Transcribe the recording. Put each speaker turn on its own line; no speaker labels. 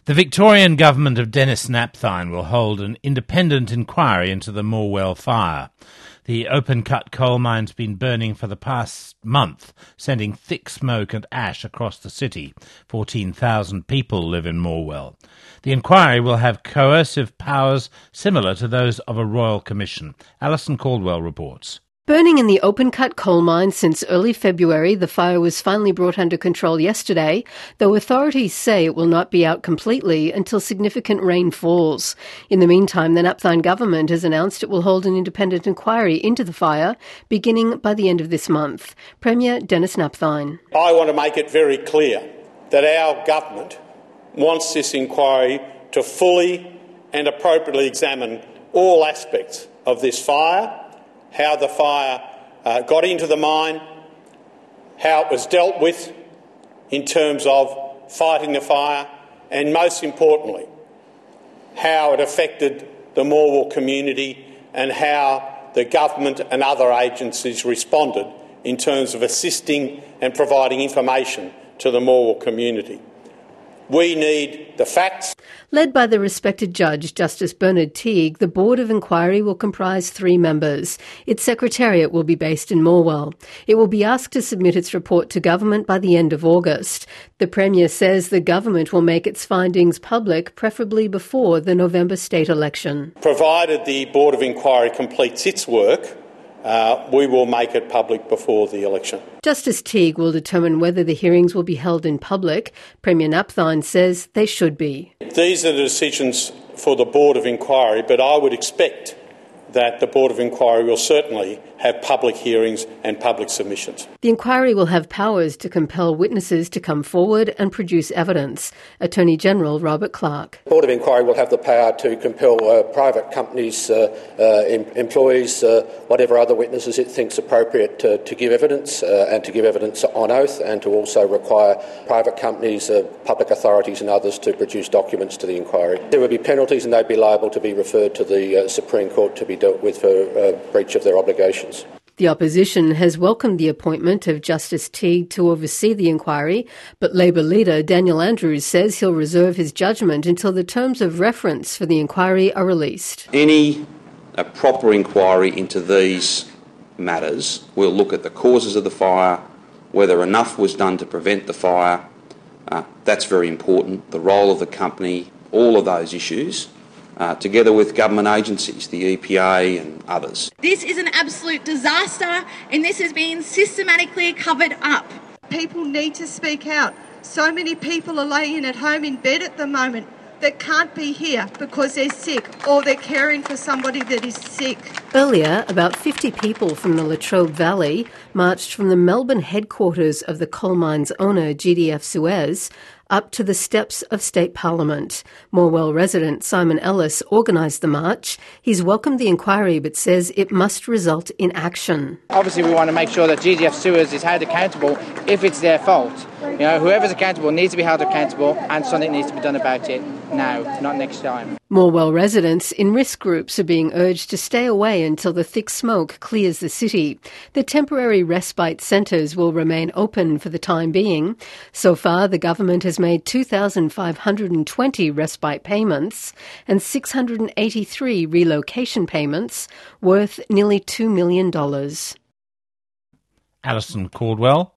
The Victorian government of Denis Napthine will hold an independent inquiry into the Morwell fire. The open-cut coal mine's been burning for the past month, sending thick smoke and ash across the city. 14,000 people live in Morwell. The inquiry will have coercive powers similar to those of a royal commission. Alison Caldwell reports.
Burning in the open-cut coal mine since early February, the fire was finally brought under control yesterday, though authorities say it will not be out completely until significant rain falls. In the meantime, the Napthine government has announced it will hold an independent inquiry into the fire, beginning by the end of this month. Premier Denis Napthine.
I want to make it very clear that our government wants this inquiry to fully and appropriately examine all aspects of this fire, how the fire got into the mine, how it was dealt with in terms of fighting the fire, and most importantly, how it affected the Morwell community and how the government and other agencies responded in terms of assisting and providing information to the Morwell community. We need the facts.
Led by the respected judge, Justice Bernard Teague, the Board of Inquiry will comprise 3 members. Its secretariat will be based in Morwell. It will be asked to submit its report to government by the end of August. The Premier says the government will make its findings public, preferably before the November state election.
Provided the Board of Inquiry completes its work, we will make it public before the election.
Justice Teague will determine whether the hearings will be held in public. Premier Napthine says they should be.
These are the decisions for the Board of Inquiry, but I would expect that the Board of Inquiry will certainly have public hearings and public submissions.
The inquiry will have powers to compel witnesses to come forward and produce evidence. Attorney General Robert Clark.
The Board of Inquiry will have the power to compel private companies, employees, whatever other witnesses it thinks appropriate to give evidence and to give evidence on oath, and to also require private companies, public authorities and others to produce documents to the inquiry. There will be penalties and they'd be liable to be referred to the Supreme Court to be dealt with for breach of their obligations.
The opposition has welcomed the appointment of Justice Teague to oversee the inquiry, but Labor leader Daniel Andrews says he'll reserve his judgment until the terms of reference for the inquiry are released.
Any proper inquiry into these matters will look at the causes of the fire, whether enough was done to prevent the fire. That's very important. The role of the company, all of those issues. Together with government agencies, the EPA and others.
This is an absolute disaster, and this has been systematically covered up.
People need to speak out. So many people are laying at home in bed at the moment that can't be here because they're sick or they're caring for somebody that is sick.
Earlier, about 50 people from the Latrobe Valley marched from the Melbourne headquarters of the coal mine's owner, GDF Suez, up to the steps of State Parliament. Morwell resident Simon Ellis organised the march. He's welcomed the inquiry but says it must result in action.
Obviously we want to make sure that GDF Suez is held accountable if it's their fault. You know, whoever's accountable needs to be held accountable, and something needs to be done about it now, not next time.
Morwell residents in risk groups are being urged to stay away until the thick smoke clears the city. The temporary respite centres will remain open for the time being. So far, the government has made 2,520 respite payments and 683 relocation payments worth nearly $2 million.
Alison Caldwell.